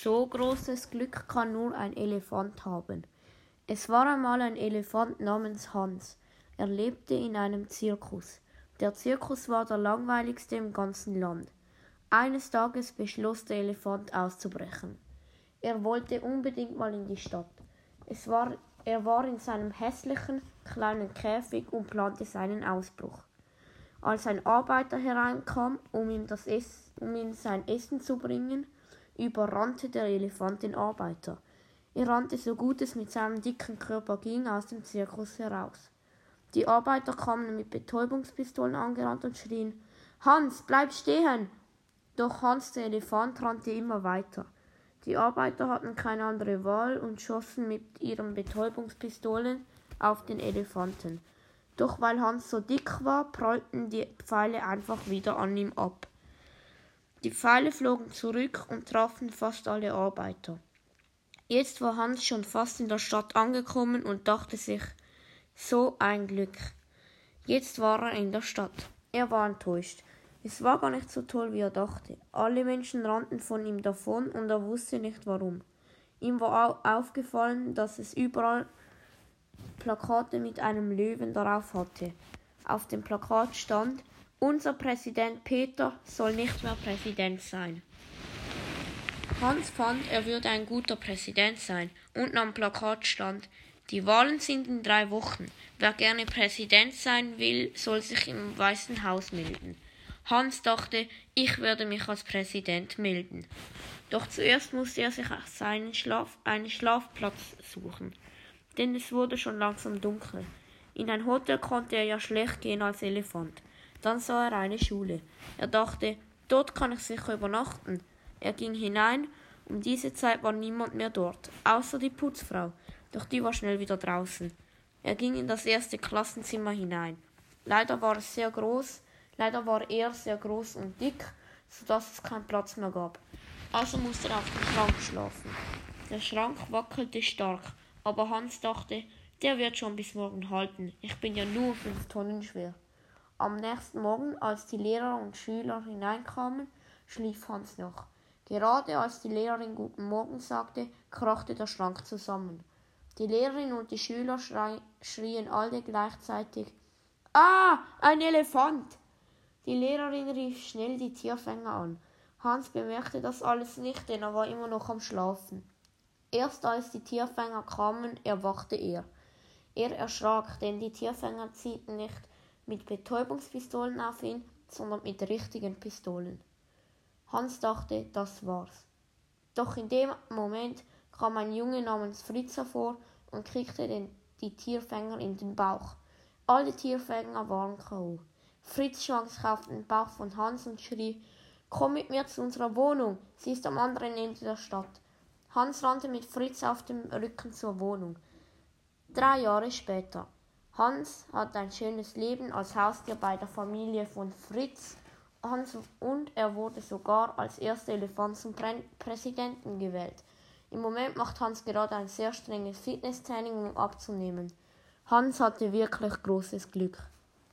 So großes Glück kann nur ein Elefant haben. Es war einmal ein Elefant namens Hans. Er lebte in einem Zirkus. Der Zirkus war der langweiligste im ganzen Land. Eines Tages beschloss der Elefant auszubrechen. Er wollte unbedingt mal in die Stadt. Er war in seinem hässlichen, kleinen Käfig und plante seinen Ausbruch. Als ein Arbeiter hereinkam, um ihm sein Essen zu bringen, überrannte der Elefant den Arbeiter. Er rannte so gut es mit seinem dicken Körper ging aus dem Zirkus heraus. Die Arbeiter kamen mit Betäubungspistolen angerannt und schrien: »Hans, bleib stehen!« Doch Hans, der Elefant, rannte immer weiter. Die Arbeiter hatten keine andere Wahl und schossen mit ihren Betäubungspistolen auf den Elefanten. Doch weil Hans so dick war, prallten die Pfeile einfach wieder an ihm ab. Die Pfeile flogen zurück und trafen fast alle Arbeiter. Jetzt war Hans schon fast in der Stadt angekommen und dachte sich: So ein Glück. Jetzt war er in der Stadt. Er war enttäuscht. Es war gar nicht so toll, wie er dachte. Alle Menschen rannten von ihm davon und er wusste nicht warum. Ihm war aufgefallen, dass es überall Plakate mit einem Löwen darauf hatte. Auf dem Plakat stand: Unser Präsident Peter soll nicht mehr Präsident sein. Hans fand, er würde ein guter Präsident sein. Unten am Plakat stand: Die Wahlen sind in 3 Wochen. Wer gerne Präsident sein will, soll sich im Weißen Haus melden. Hans dachte, ich werde mich als Präsident melden. Doch zuerst musste er sich einen Schlafplatz suchen, denn es wurde schon langsam dunkel. In ein Hotel konnte er ja schlecht gehen als Elefant. Dann sah er eine Schule. Er dachte, dort kann ich sicher übernachten. Er ging hinein, um diese Zeit war niemand mehr dort, außer die Putzfrau, doch die war schnell wieder draußen. Er ging in das 1. Klassenzimmer hinein. Leider war er sehr groß und dick, sodass es keinen Platz mehr gab. Also musste er auf dem Schrank schlafen. Der Schrank wackelte stark, aber Hans dachte, der wird schon bis morgen halten. Ich bin ja nur 5 Tonnen schwer. Am nächsten Morgen, als die Lehrer und Schüler hineinkamen, schlief Hans noch. Gerade als die Lehrerin Guten Morgen sagte, krachte der Schrank zusammen. Die Lehrerin und die Schüler schrien alle gleichzeitig: »Ah, ein Elefant!« Die Lehrerin rief schnell die Tierfänger an. Hans bemerkte das alles nicht, denn er war immer noch am Schlafen. Erst als die Tierfänger kamen, erwachte er. Er erschrak, denn die Tierfänger zielten nicht mit Betäubungspistolen auf ihn, sondern mit richtigen Pistolen. Hans dachte, das war's. Doch in dem Moment kam ein Junge namens Fritz hervor und kriegte die Tierfänger in den Bauch. Alle Tierfänger waren K.O. Fritz schwang sich auf den Bauch von Hans und schrie: »Komm mit mir zu unserer Wohnung, sie ist am anderen Ende der Stadt.« Hans rannte mit Fritz auf dem Rücken zur Wohnung. 3 Jahre später. Hans hatte ein schönes Leben als Haustier bei der Familie von Fritz und er wurde sogar als erster Elefant zum Präsidenten gewählt. Im Moment macht Hans gerade ein sehr strenges Fitnesstraining, um abzunehmen. Hans hatte wirklich großes Glück.